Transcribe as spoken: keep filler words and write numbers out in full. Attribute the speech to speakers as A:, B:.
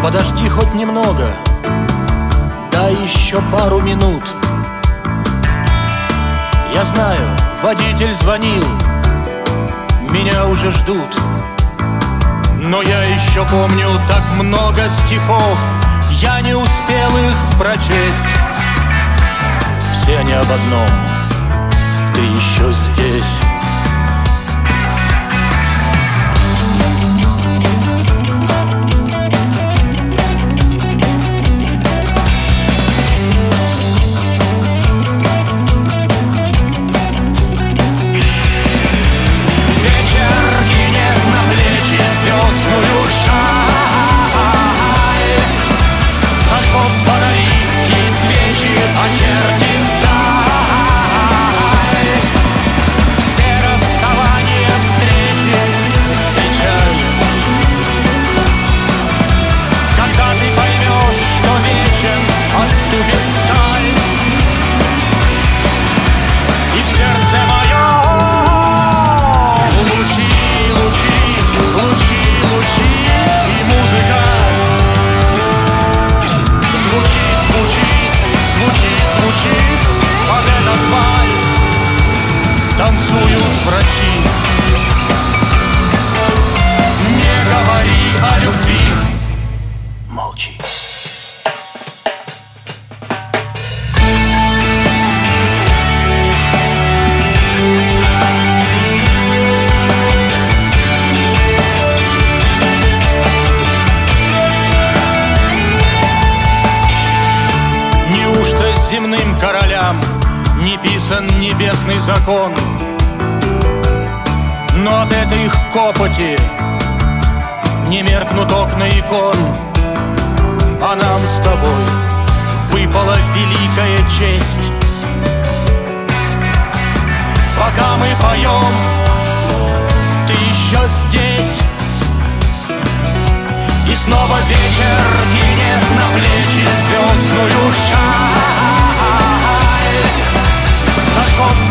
A: Подожди хоть немного, дай еще пару минут. Я знаю, водитель звонил, меня уже ждут. Но я еще помню так много стихов, я не успел их прочесть. Все они об одном: ты еще здесь. Танцуют врачи. Не говори о любви, молчи. Неужто земным королям не писан небесный закон? Но от этой их копоти не меркнут окна икон. А нам с тобой выпала великая честь. Пока мы поем, ты еще здесь. И снова вечер кинет на плечи звездную шаль. Зажжет